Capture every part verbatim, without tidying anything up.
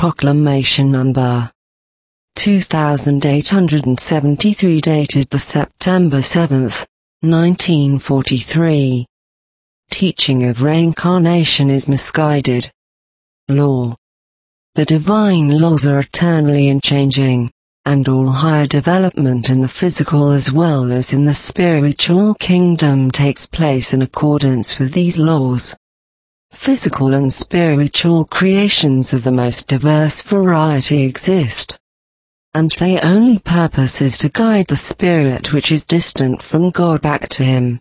Proclamation number two thousand eight hundred seventy-three, dated the September seventh, nineteen forty-three. Teaching of reincarnation is misguided. Law. The divine laws are eternally unchanging, and all higher development in the physical as well as in the spiritual kingdom takes place in accordance with these laws. Physical and spiritual creations of the most diverse variety exist, and their only purpose is to guide the spirit which is distant from God back to Him.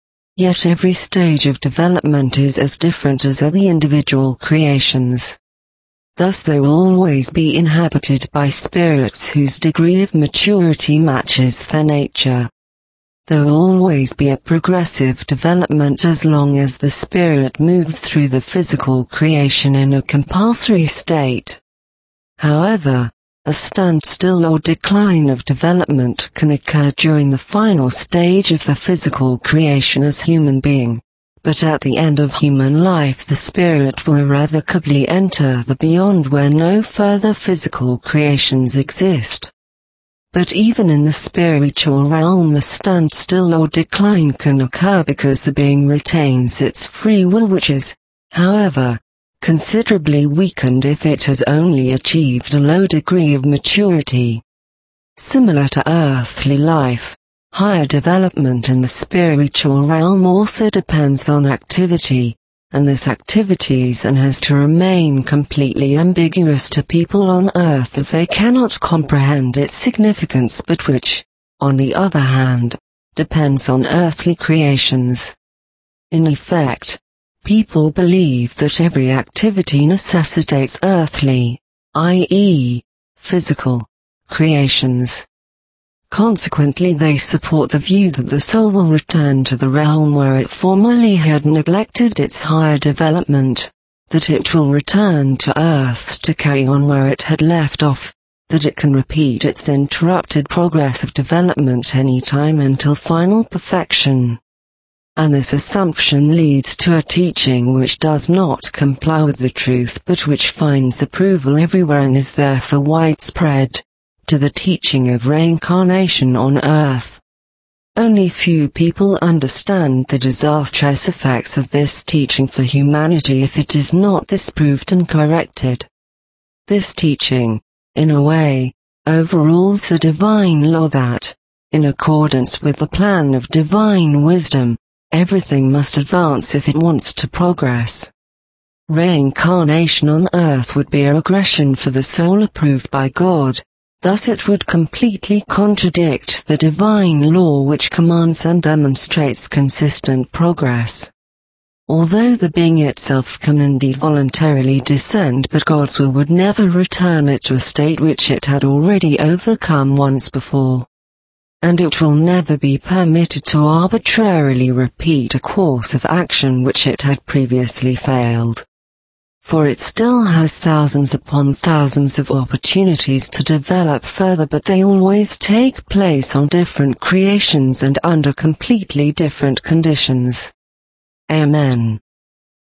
Yet every stage of development is as different as are the individual creations. Thus they will always be inhabited by spirits whose degree of maturity matches their nature. There will always be a progressive development as long as the spirit moves through the physical creation in a compulsory state. However, a standstill or decline of development can occur during the final stage of the physical creation as human being, but at the end of human life the spirit will irrevocably enter the beyond where no further physical creations exist. But even in the spiritual realm a standstill or decline can occur because the being retains its free will, which is, however, considerably weakened if it has only achieved a low degree of maturity. Similar to earthly life, higher development in the spiritual realm also depends on activity, and this activity is and has to remain completely ambiguous to people on earth as they cannot comprehend its significance, but which, on the other hand, depends on earthly creations. In effect, people believe that every activity necessitates earthly, that is, physical, creations. Consequently, they support the view that the soul will return to the realm where it formerly had neglected its higher development, that it will return to earth to carry on where it had left off, that it can repeat its interrupted progress of development any time until final perfection. And this assumption leads to a teaching which does not comply with the truth but which finds approval everywhere and is therefore widespread, to the teaching of reincarnation on earth. Only few people understand the disastrous effects of this teaching for humanity if it is not disproved and corrected. This teaching, in a way, overrules the divine law that, in accordance with the plan of divine wisdom, everything must advance if it wants to progress. Reincarnation on earth would be a regression for the soul approved by God. Thus it would completely contradict the divine law which commands and demonstrates consistent progress. Although the being itself can indeed voluntarily descend, but God's will would never return it to a state which it had already overcome once before. And it will never be permitted to arbitrarily repeat a course of action which it had previously failed. For it still has thousands upon thousands of opportunities to develop further, but they always take place on different creations and under completely different conditions. Amen.